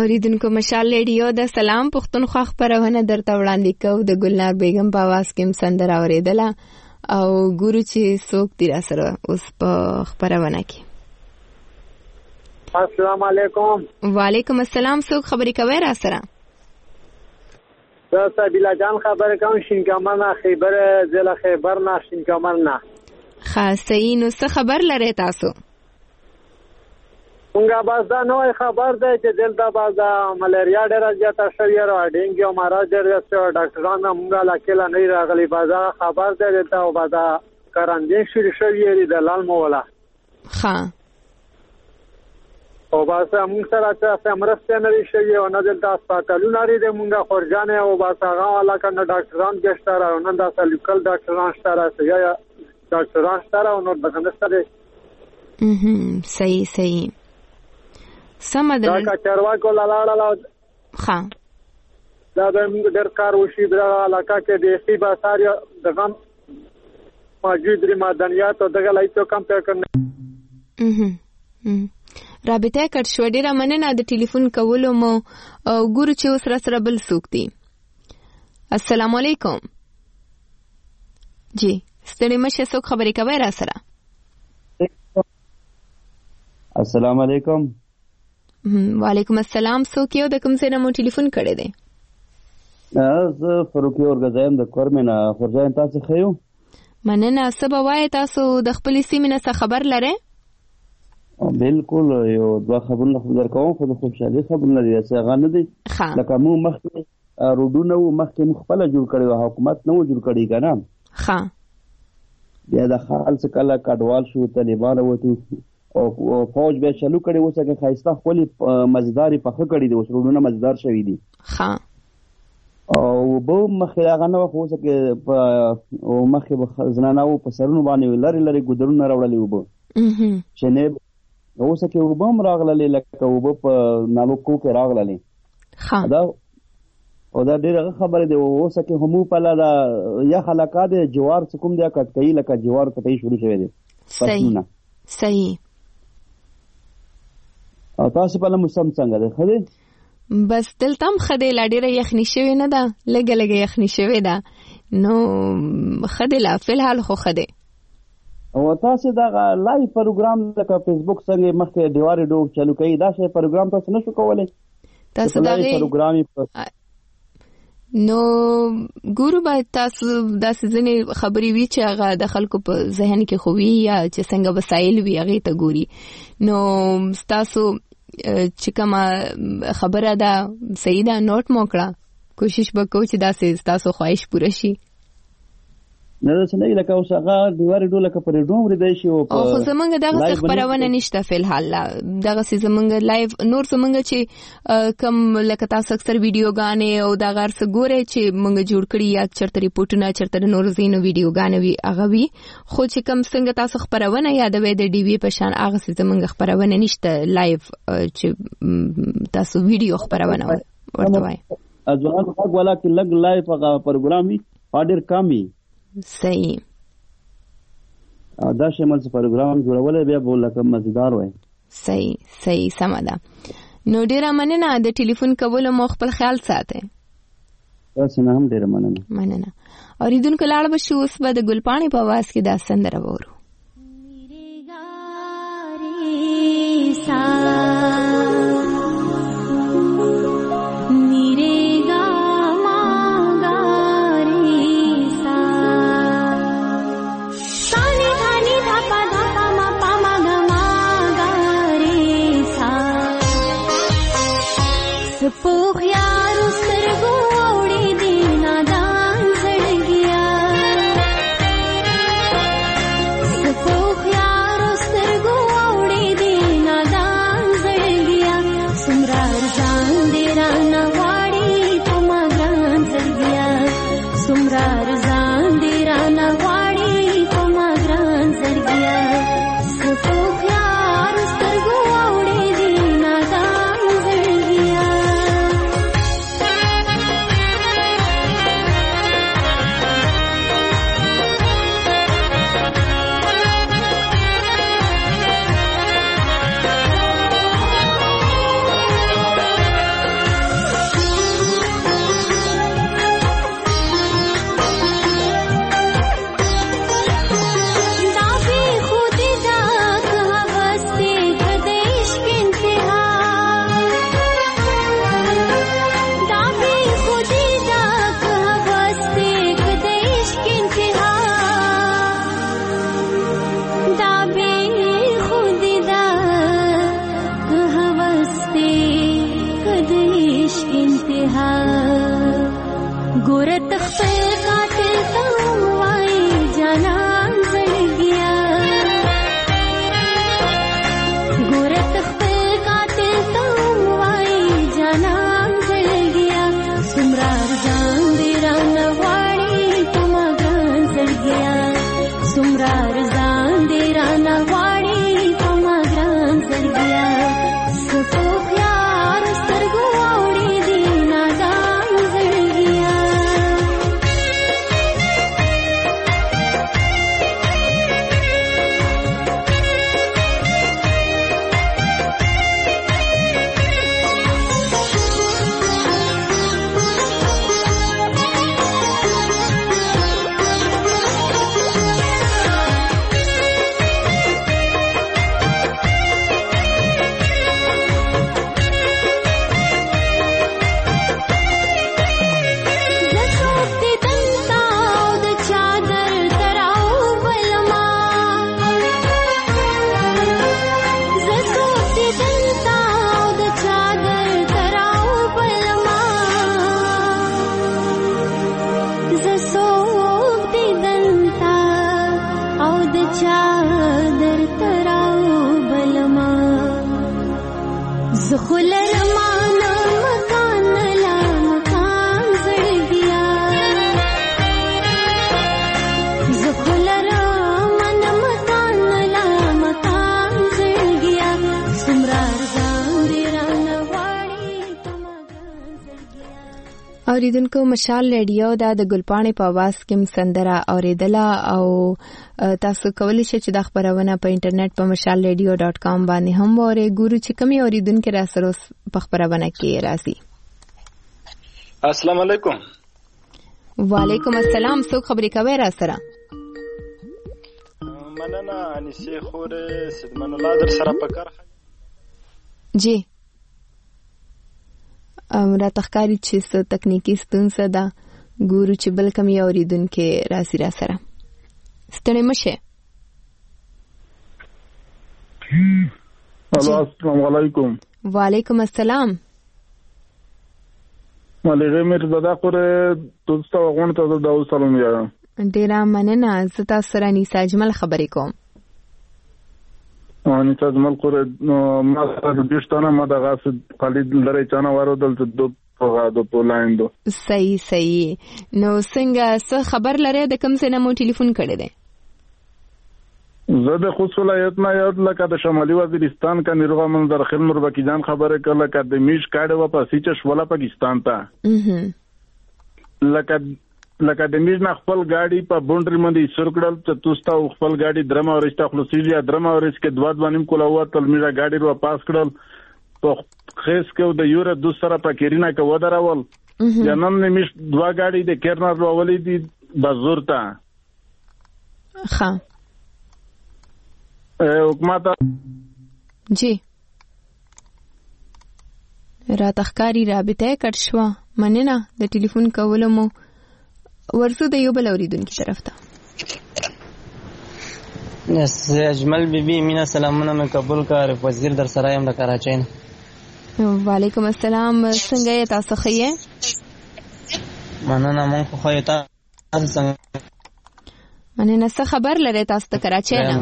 اوریدونکو مشال ریډیو د سلام پښتونخوا خبرونه درته وړاندې کوو. د ګلنار بیگم په आवाज کې سندره اوریدله او ګورو چې څوک دی را سره اوس په خبرونه کې. السلام علیکم. وعلیکم السلام. څوک خبرې کوي را سره؟ زه سبیلا جان خبرې کوم شینکامرنا خیبر ضلع خیبر نه شینکامرنا. خاصی نو څه خبر لري تاسو؟ مونږه باز دا نوې خبر ده چې دلته باز ملیریا ډېره زیاته شوې او ډینګي او مرض ډېر شو. ډاکټرانو مونږه لاکله نه راغلي. باز خبر ده دلته او باز کارانتین شوې د لال مولا. ها او باز موږ سره چې مرسته نه شوې او نه دلته هسپتالونه لري د مونږه خورجانه او باز هغه والا کنه ډاکټران ګشتره او نن دا لوکل ډاکټران شتره یا ډاکټران شتره او نو بګنده سره. صحیح سمد دا کچروا کو لاړه. ها دا د موږ ډېر کار وشي د علاقې کې د سی بازار دغه موجود لري معدنیات او دغه لایټو کم په کنه. رابطه کړ شو. ډېر مننه د ټلیفون کولو مو ګورو چې اوس سره بل څوک دی. السلام علیکم. جی ستړي مشه څوک خبرې کوي را سره؟ السلام علیکم. وعلیکم السلام. څوک یو د کوم ځای نه مو ټلیفون کړی دی؟ زه فروقي اورګزایم د کورمنه خورجان. تاسو خیو؟ مننه. سبا وای تاسو د خپل سیمې نه خبر لرئ؟ بالکل یو دوه خبرونه خبر کوم خو د خوشحالي خبرونه دي چې هغه نه دي. لکه مو مخکې روډونه و مخکې خپل جوړ کړی او حکومت نه و جوړ کړی کنه. ها بیا د خال څخه کله کډوال شو طالبان وته او فوج به شلو کړي اوسه کې خایسته خپل مزداري پخه کړي دي. اوس روډونه مزدار شوی دي. ها او به مخې هغه نه خو اوسه کې او مخې زنانو په سرونو باندې لری ګودرونه راوړلې وبو چې نه اوسه کې وبم راغللې لکه وب په نالوکو کې راغللې. ها دا او دا ډیره خبره ده. اوسه کې همو په لاله یا خلقات جوار کوم دی کټکې لکه جوار کټې شروع شوی دي. صحیح. او تاسو په موسم څنګه ده؟ خدای بس دلته هم خدای لا ډیره یخني شوی نه ده. لګ یخني شوی ده نو خدای لا فلحال خو خدای. او تاسو دا لایو پروګرام لکه فیسبوک څنګه مخکې دیواره ډوب چالو کوي دا شی پروګرام تاسو نشو کولای؟ تاسو دا پروګرام نو ګورو به تاسو دا ځینې خبرې وی چې هغه د خلکو په ذهن کې خو وی یا چې څنګه وسایل وی هغه ته ګوري. نو تاسو چې کومه خبره ده صحیح ده نوٹ موکړه. کوشش وکړو چې دا تاسو خواهش پوره شي. نه څنګه لکه اوس هغه دیوار ډول لکه پر ډوم ردی شي او خو زمونږ دغه خبرونه نشته فلحال. دغه زمونږ لایو نور زمونږ چې کم لکه تاسو اکثر ویډیوګانې او دا غار څه ګوره چې مونږ جوړ کړی یا چرته ریپورتونه چرته نور زینو ویډیوګانې وی هغه وی خو چې کم څنګه تاسو خبرونه یادوي د ډي وی په شان هغه زمونږ خبرونه نشته لایو چې تاسو ویډیو خبرونه ورته وای. ځوان خو ولا کې لګ لایو هغه پروګرام وی اډر کمی. صحیح. دا شمال څه پروګرام جوړول بیا بوله کوم مزیدار وای. صحیح سم ده. نو ډیره مننه د ټلیفون کولو مو خپل خیال ساتئ. تاسو نه هم ډیره مننه. اوریدونکو لاړ به شو اوس به د ګلپاڼې په आवाज کې دا سندره وورو. ګورت خپل قاتل ته وای جانان زړګیا ګورت خپل قاتل ته وای جانان زړګیا سمرار ځان دې رانه غواړي کومه ګران زړګیا سمرار ځان دې رانه غواړي کومه ګران زړګیا سپو خيار سترګو اوړي دي نادان زړګیا اوریدونکو مشال ریډیو دا د ګلپاڼې په आवाज کې سندره اوریدله او تاسو کولی شئ چې د خبرونه په انټرنیټ په mashalradio.com باندې هم وره ګورو چې کومي اوریدونکو را سره په خبرونه کې راځي. السلام علیکم. وعلیکم السلام. څوک خبرې کوي را سره؟ مننه انیسه خوره سیدمن الله در سره پکار. جی را تخکاری چې څه تکنیکی ستونزه ده ګورو چې بل کوم یو اوریدونکو راځي را سره. ستړي مشه. السلام علیکم. وعلیکم السلام. مالګه مې زدا کوره تاسو غوڼ ته دا سلام یاره. ډیره مننه. زه تاسو سره نیسا اجمل خبرې کوم. अनि त جمال کوره ما د دشتانه ما د غاس خالد لری چانه وارو دلته د پولاندو. صحیح. نو څنګه څه خبر لري د کوم څه نه مو ټلیفون کړی دی؟ زه د خصوص ولایت نه یاد لکه د شمالي وزیرستان کا نیروغه منظر خل مربکی جان خبره کړه لکه د میش کاډه و په سیچ شولا پاکستان ته لکه د میش نه خپل گاډي په بونډري باندې سرکړل چې توستا خپل گاډي درما ورسته خلاصيږي درما ورس کې دوه باندې کولا وتل میرا گاډي رو پاس کړل په خیس کې د یوره دوسره پکیرینا کې ودرول جنن نمیش دوه گاډي د کیرنر ولې دي بازورتا ها حکومت جی را تخکاری رابطه کټ شو. مننه د ټلیفون کولو مو ورسو د یو بل اوریدونکو طرف ته. یس اجمل بیبي مینا سلامونه مې قبول کړ. وزیر در سره یم د کراچۍ نه. وعلیکم السلام. څنګه یې تاسو ښه یې؟ مننه مونږ خو یې تاسو څنګه؟ مننه. څه خبر لري تاسو د کراچۍ نه؟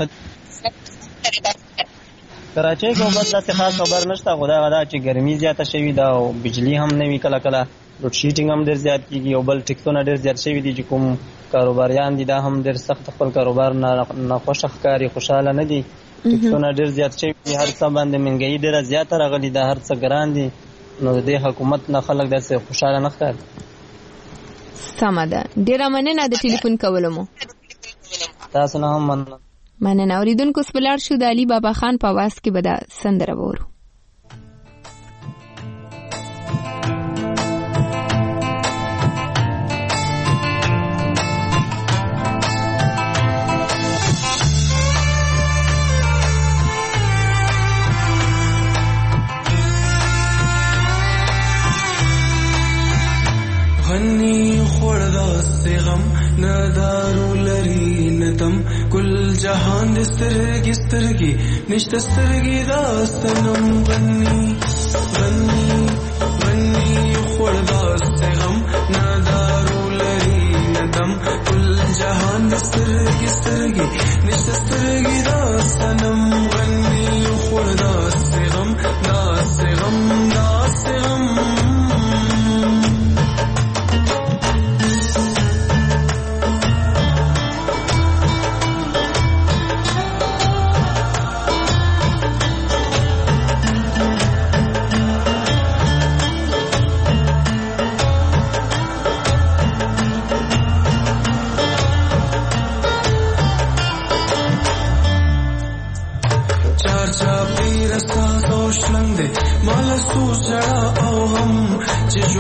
کراچۍ کو بس څه خاص خبر نشته. خدای غدا چې ګرمي زیاته شوې ده او بجلی هم نه وی کله کله لوډ شیټینګ هم ډیر زیات کیږي او بل ټیکسونه ډیر زیات شوي دي چې کوم کاروباریان دي دا هم ډیر سخت خپل کاروبار نه خوشاله ښکاري خوشاله نه دي. ټیکسونه ډیر زیات شوي دي. هر څه باندې منګي ډیر زیات راغلي ده. هر څه ګران دي. نو د حکومت نه خلک داسې خوشاله نه ښکاري. سمه ده. ډیر مننه د ټلیفون کولو مو. تاسو نه هم مننه. اوریدونکو سپلار شو د علي بابا خان په आवाज کې به دا سندره وورو. غنی خوردا سے غم ندارو لری ندم کل جهان دسترگی سترگی نشت سترگی داستنم غنی خوردا سے غم ندارو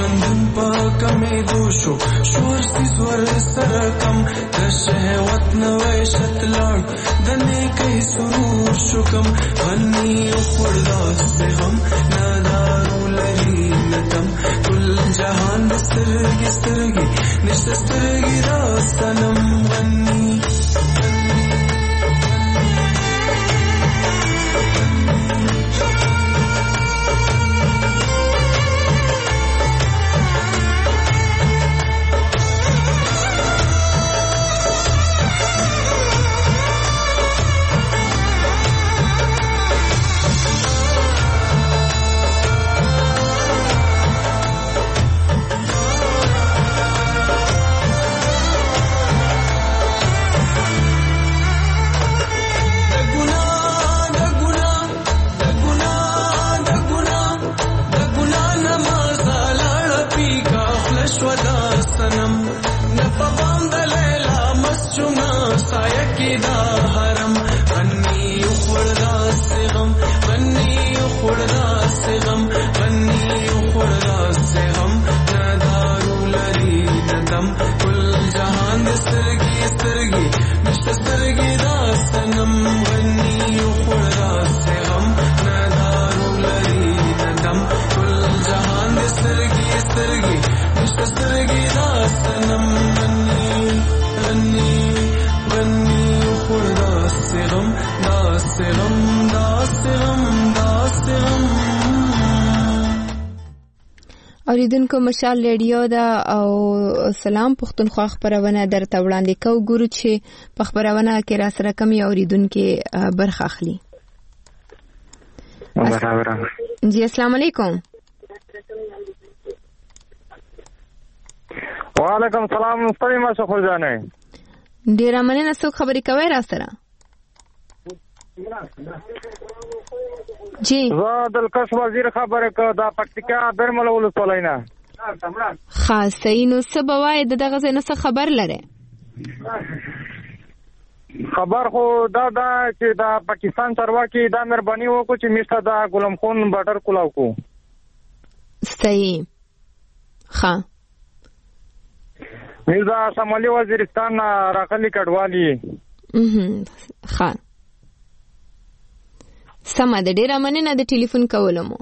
ژوندون په کمېدو شو شور سیزور سره کم د شهوت نوی شتلاړ د نیکۍ سرور شو کم غني وخوړ داسې غم نه دارو لري نه تم ټول جهان د سترګې سترګې نشته سترګې را صنم غني اوریدونکو مشال ریډیو دا او سلام پښتونخوا خبرونه درته وړاندې کوو ګورو چې په خبرونه کې را سره کم اوریدونکو برخه اخلي. جی السلام علیکم. وعلیکم السلام. ستړي ما څخه ځانه ډیر مننه. څوک خبرې کوي را سره؟ جی زه دلکش وزیر خبره کوم د پکتیکا برمل ولسوالۍ نه. خاصه نو سبوای دغه څه نه خبر لره؟ خبر خو دا چې د پاکستان چارواکي دا مهرباني وکړي چې میشته د غلام خان بارډر کولاو کو. صحیح. ها میرزا شمالي وزیرستان راغلي کډوالي. ها سمه ده. ډیره مننه د ټلیفون کولمو.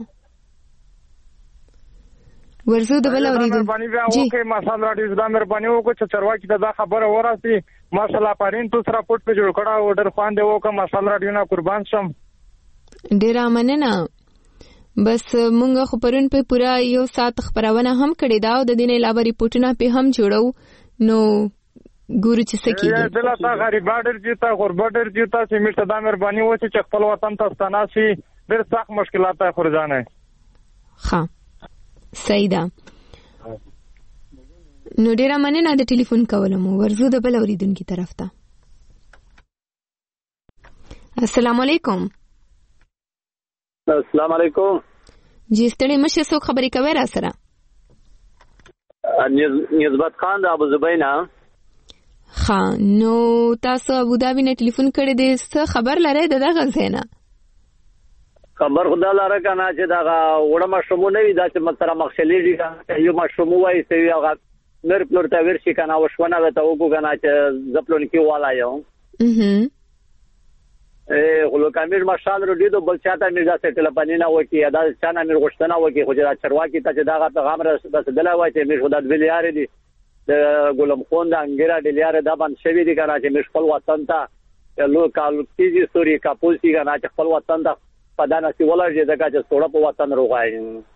ورزو د بل اوریدو جی ماشاء الله ډیر د مهرباني وکړه چې چرواکي ته دا خبره وراسي. ماشاء الله پرین تو سره پټ په جوړ کړه او ډیر خوان دی وکړه. ماشاء الله ډیر قربان شم. ډیره مننه. بس مونږ خو پرون په پورا یو ساعت خبرونه هم کړې دا او د دین علاوه ریپورتونه په هم جوړو نو ګورو چې څه کیږي. دلته غریب ډېر جیتا غربت ډېر جیتا چې میته د مهرباني وکړي چې خپل وطن ته ستناسي. ډېر سخت مشکلات ته خورځانه. ها صحیح ده. نو ډیره مننه د ټلیفون کولمو. ورزو د بل اوریدونکو طرف ته. السلام علیکم. السلام علیکم. جی ستړي مشه څوک خبرې کوي را سره؟ نسبت خان د ابو زبینا. ها نو تاسو ابو ظبي نه ټلیفون کړی دی څه خبر لرئ دغه ځای نه؟ خبر خدا لاره کنه چې دا وړه مشروم نه وي دا چې متره مخشلې دي یو مشروم وایي چې هغه نر پلور ته ورشي کنه وښونه وته وګو کنه چې زپلون کې والایو. غلو کامیر مشال روډي دو بل چاته میرزا سټل پنینا وکی ادا چانه میر غشتنه وکی خو دا چرواکی ته چې دا پیغام را بس دلا وای چې میر خدای ویلیار دي د ګلم خون د انګرا ډلیار دا باندې شوی دي کنه چې میر خپل وطن ته لو کال کیږي سوري کاپوسی کنه چې خپل وطن ته پدانه سی ولر دې دغه چې څوړه په وطن روغای.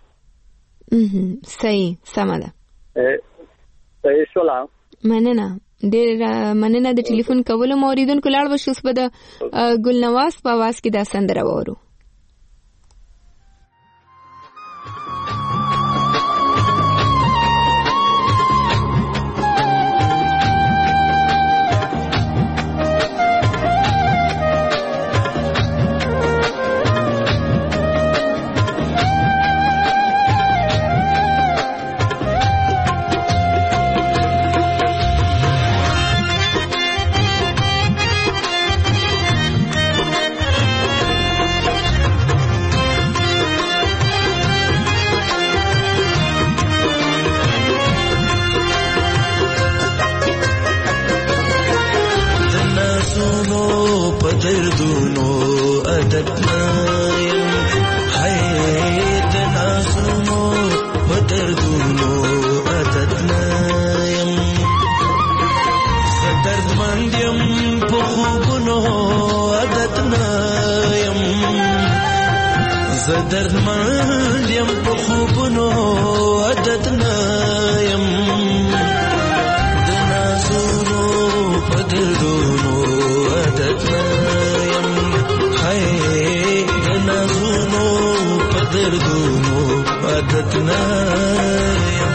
صحیح سماده. صحیح شولا. مننه. ډېر مننه د ټلیفون کولو موریدونکو لاړ وشو په د ګلنواز په आवाज کې دا سندره وورو. دردونو عادت نایم د نازونو په دردونو عادت نایم زه دردمند یم په خوبونو عادت نایم زه دردمند یم په خوبونو عادت نایم د نازونو په دردونو عادت نایم د نازونو په دردونو عادت نایم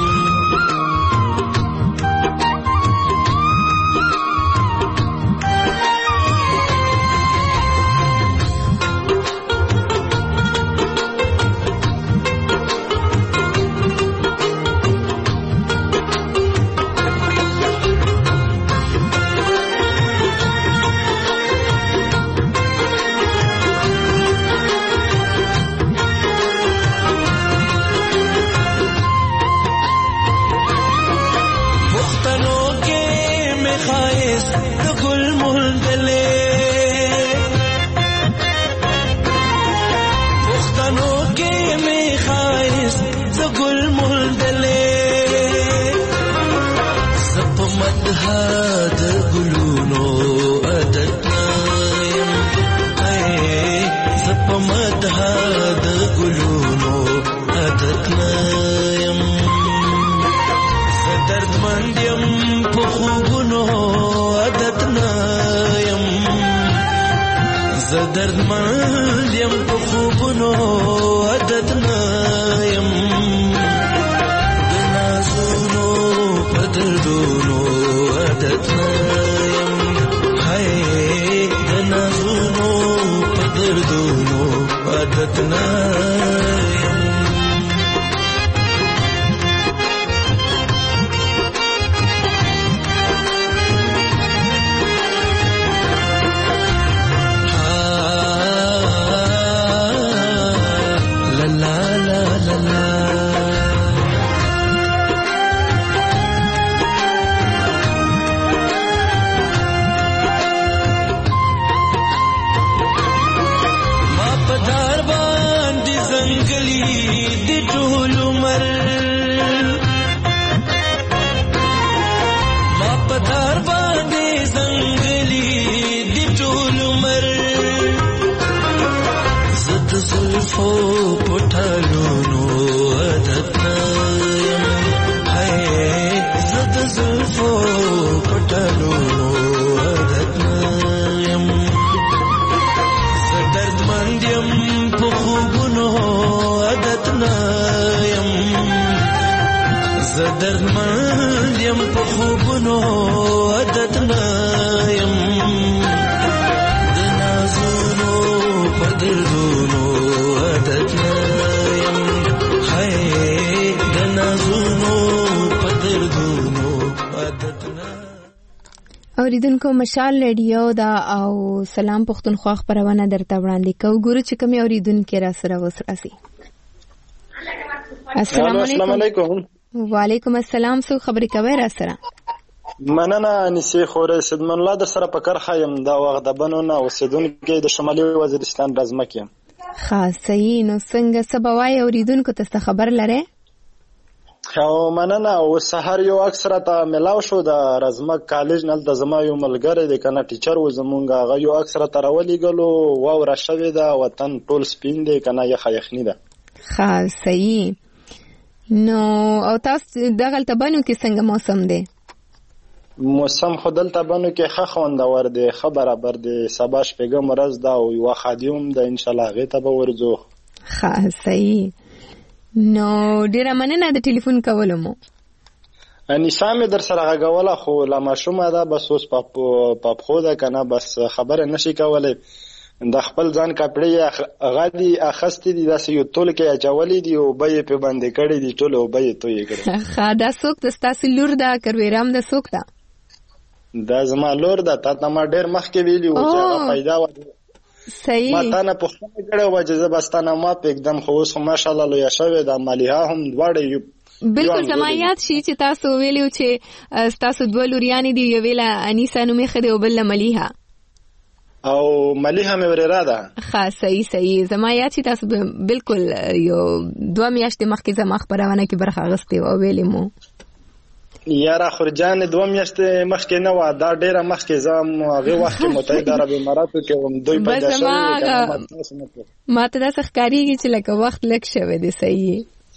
دردمند یم په خوبونو عادت نایم د نازونو په دردونو عادت نایم د نازونو په دردونو عادت نایم دردمند یم په خوبونو عادت نایم د نازونو په دردونو عادت نایم د نازونو په دردونو عادت نایم اوریدونکو مشال ریډیو دا او سلام پښتونخوا خبرونه درته وړاندې کوو ګورو چې کوم اوریدونکو را سره وسراسي. السلام علیکم. وعلیکم السلام. سو خبرې کوي را سره؟ مننه انیسه خوره سیدمن الله در سره په کرخه یم دا وخت د بنونه اوسیدونکو د شمالي وزیرستان رزمکه. خاص صحیح. نو څنګه سبوای اوریدونکو ته خبر لره؟ او مننه او سحر یو اکثره ته ملاو شو د رزمک کالج نل د زما یو ملګری د کنه ټیچر و زمونږه غو یو اکثره تر ولي ګلو واو را شوی دا وطن ټول سپین دی کنه یخنی ده. خاص صحیح. نو او تاسو دغلته بانو کې څنګه موسم دی؟ موسم خدلته بانو کې ښه خوندور دی، ښه برابر دی. سبا شپږم ورځ ده او یو خادیوم ده، ان شاء الله هغه ته به ورځو. ښه صحیح. نو ډیره مننه د ټلیفون کولو مو. انیسا مې در سره غږوله خو لا ماشومه ده، بس اوس پاپخو ده کنه، بس خبره نشي کولی. د خپل ځان کپړې غادي اخستې دي، داسې یو تول کې اچولې دي او به په باندې کړې دي، ټول او به توې کړې. ښه دا څوک د ستاسو لور ده کرویرام د څوک ده؟ دا زما لور ده. تا ته ما ډېر مخکې ویلي وو چې هغه پیدا وه. صحیح. ما تا نه پوښتنه کړې وه چې زه به ستا نه ما پرېږدم، خو اوس خو ماشاءالله لویه شوې ده. ملیحه هم دواړه یو بالکل زما یاد شي چې تاسو ویلو چې تاسو دوه لوریانې دي، یو ویله انیسه نومې ښه دی او بله ملیحه. او مالی هم ورېرا ده. ښه صحیح زما یاد چې تاسو بالکل یو 2 میاشتې مخکې زما خبرونه کې برخه اخیستې او ویلې مو یاره خورجان 2 میاشتې مخکې نه و، دا ډیره مخکې زم هغه وخت متحده عرب اماراتو کې هم دوی پیدا شوی. ما ته دا ښکاریږي چې لکه وخت لږ شوی دی. صحیح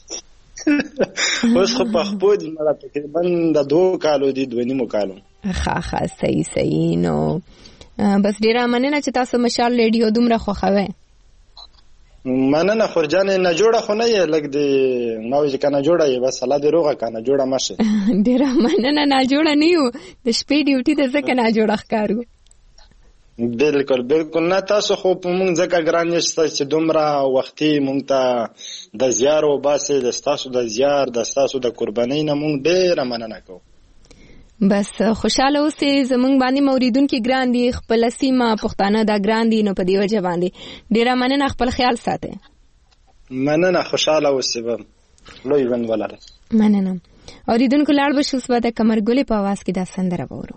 اوس خو په خپل مړه تقریبا د 2 کالو دی 2.5 کالو. ښه صحیح نو بس ډیره مننه چې تاسو مشال ریډیو دومره خوښوئ. مننه خورجان نه جوړه خو نه یې لګ دی نو چې کنه جوړه یې بس الله دې روغه کنه جوړه ماشه. ډیره مننه نه جوړه نه یو د شپې ډیوټي د ځکه نه جوړه ښکارو. بالکل نه تاسو خو په مونږ ځکه ګران یسته چې دومره وختي مونږ ته د زیار او باسه د تاسو د زیار د تاسو د قربانۍ نه مونږ ډیره مننه کوو. بس خوشاله اوسئ زمونږ باندې موریدونکو ګران دي خپل سیمه پښتانه دا ګران دي نو په دې وجه باندې ډیره مننه خپل خیال ساتئ. مننه خوشاله اوسئ لوی ژوند ولرئ. مننه اوریدونکو لاړ به شو اوس به د قمرګلې په आवाज کې دا سندره وورو.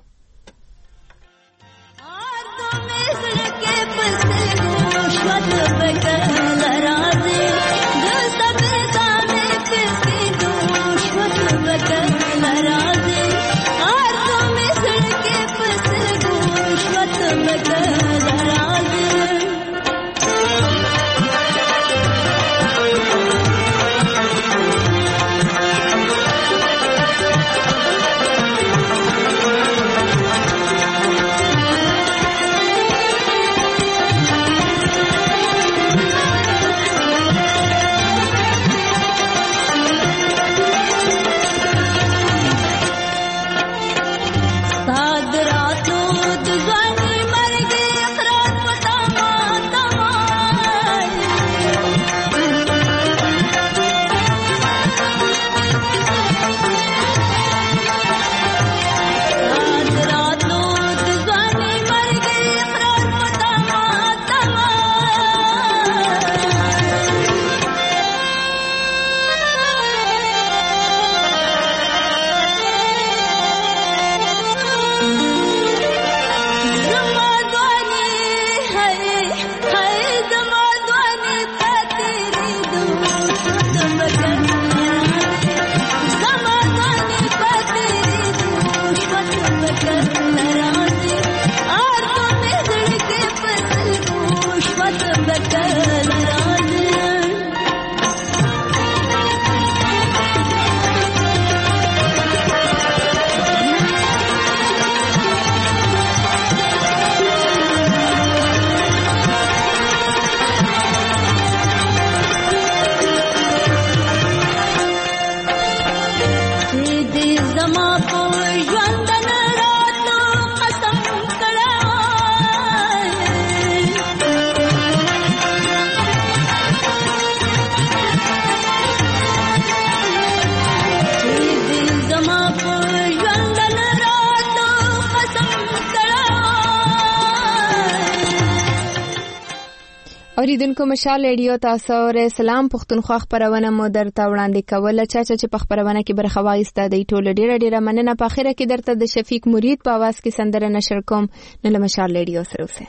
اوریدونکو مشال ریډیو تاسو اور سلام پښتونخوا خبرونه مو درته وړاندې کوله چې په خبرونه کې برخه واخیسته د ټوله ډیره مننه. په اخره کې درته د شفیق مرید په आवाज کې سندره نشر کوم نو مشال ریډیو سره اوسه.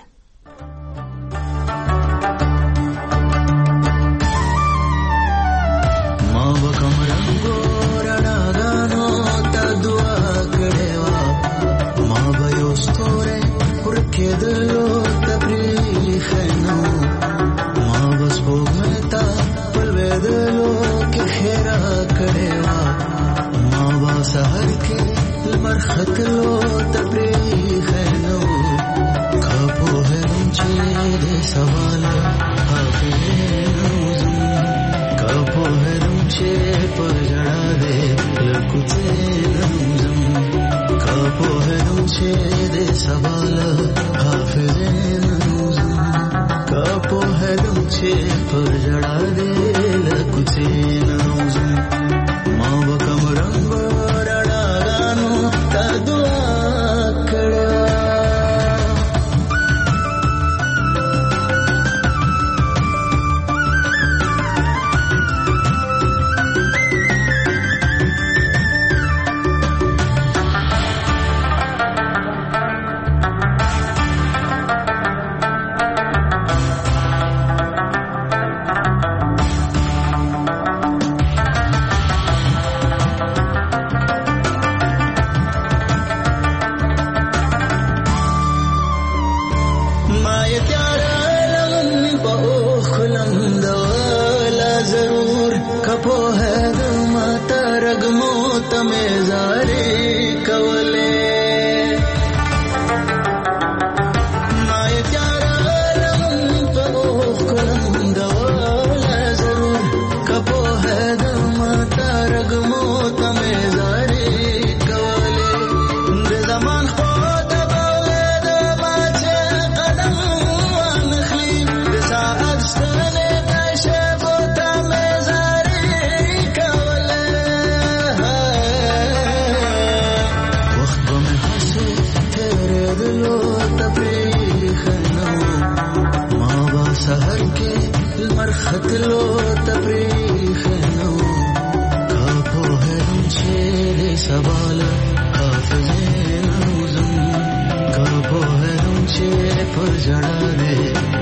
ما وکم رنگو رڼا غانو ته دعا کړو ما به یو ستوره ورکه دلو تبری خنو بس پوغمتا پلویدلو که خیرا کڑیوا ما با سہر کے المرخطلو تبریخ نو کھاپو ہے رنچے دے سوالا حافظ نوزم کھاپو ہے رنچے پجڑا دے لکتے نوزم کھاپو ہے رنچے دے سوالا حافظ نوزم کاپو ہے دمچے پر جڑا دے لکچے نوزم ماں وکم رنگ رڑا گانو تا دعا کڑا جړا دی